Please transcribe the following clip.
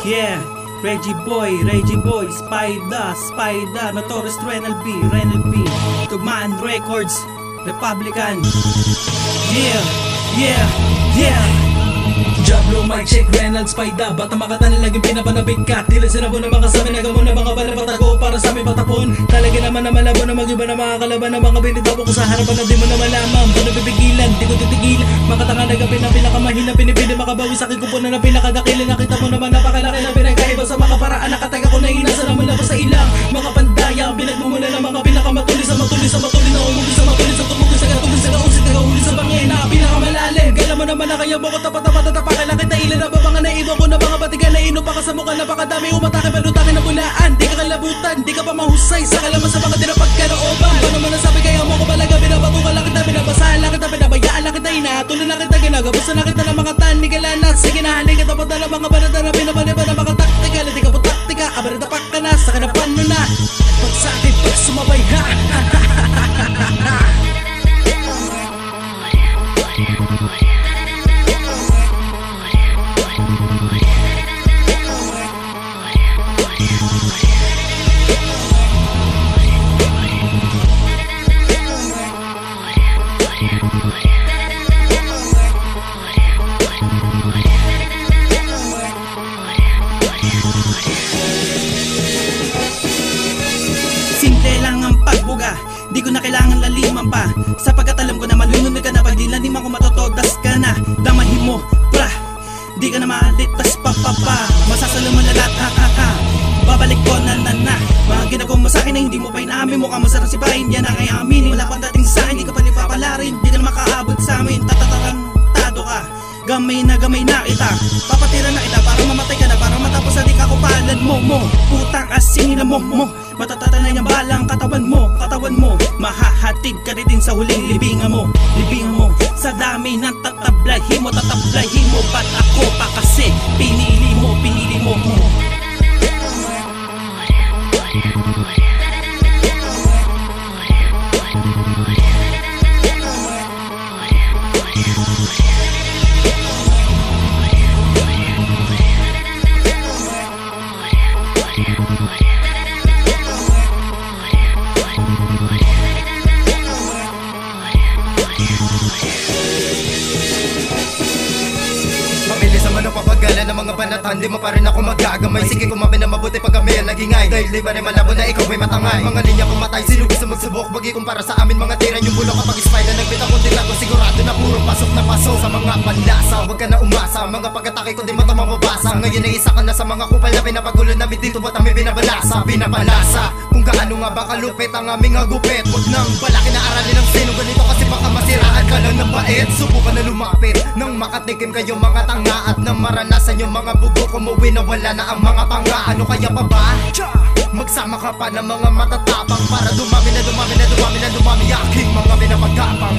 Yeah, Reggie Boy, Spider, Notorious Renal B, Tugmaan Records, Republican. Yeah. Jablo, Mike, Check, Reynolds, Spider. Bata makatanan laging pinapanabik ka. Tila sinabo na mga sabi nagamon na mga balapatago para sa aming patapon. Talaga naman na malabo na mag-iba na mga kalaban na mga binitaw ko sa harapan na di mo na malaman. Ba nabibigilan, di ko titigilan. Mga tanga nagapin na pinakamahina, pinipili makabawi sa akin kupunan na pinakadakilin. Nakita mo naman napakalaki na pinagkaiba sa mga paraan. Nakatega ko na inasa naman labas sa ilang mga pandaya. Pinagmumula ng mga pinakamatulis na matulis na umuwi sa matulis sa tumulis sa gatulis sa gausit na gahuli sa bangina. Pinakamalalim, kaya mo naman na kaya mo ko tapat-tapat at tapakin kita ilan na babanga na ibo ko na mga batigan na ino pa ka sa mukha napakadami umatake balutakin na bulaan. Di ka kalabutan, di ka pa mahusay sa kalaman sa mga tinapag ka na oban. Paano mo nasabi kaya mo ko balaga binabato lang kita, binabasahan lang kita, binabayaan lang kita, inatuloy lang kita, ginagabusan lang kita ng mga tanig alanas. Sige na halik kita pa na mga banata na pinabaniba na mga taktika. Hindi ka po taktika, abaritapak ka na, sa kanapan mo na pag sa akin pag sumabay ha. Simple lang ang pagbuga, di ko na kailangan laliman pa. Sapagkat alam ko na malunod ka na, pag di laniman ko matotodas ka na. Damahin mo, pra, di ka na maalitas pa. Masasalo mo na lahat, ha. Babalik ko na. Mga ginagawa mo sa'kin na hindi mo pa inaamin. Mukha mo sarang sipahin, yan ang kaya aminin. Wala pang dating sa'kin, di ka pa nipapalarin. Di ka na makaabot sa'min, tatatarantado ka. Gamay na kita, papatira na kita para mamatay ka na, para matapos na di ka kupalan mo. Putang asingin na mo. Matatatay ang balang katawan mo. Mahahatid ka rin sa huling libingan mo. Sa dami ng tatablahin mo. Ba't ako pa kasi pinili mo. Mabilis naman ang papagala ng mga banatan, di mo pa rin ako magagamay. Sige kumamin na mabuti pag kami ang nagingay, dahil di ba rin malabo na ikaw ay matangay. Mga linya pumatay, sino gusto magsubok? Bagi kumpara sa amin mga tira yung bulok. Kapag spy na nagbita ko tira ko, sigurado na puro pasok na pasok. Sa mga panlasa, huwag ka na umasa. Mga pag-atake ko di mo ito mababasa. Ngayon ay isa ka na sa mga kupal na pinapagulo namin dito, ba't kami binapalasa? Kung gaano nga ba kalupit ang aming agupit, huwag nang balakin na aralin ng sino ganito, kasi baka masiraan ka lang ng bait. Subukan na lumapit nang makatikim kayo mga tanga, at nang maranasan yung mga bugo kumuwi na wala na ang mga panga. Ano kaya pa ba? Magsama ka pa ng mga matatapang para dumami aking mga pinapagkapang.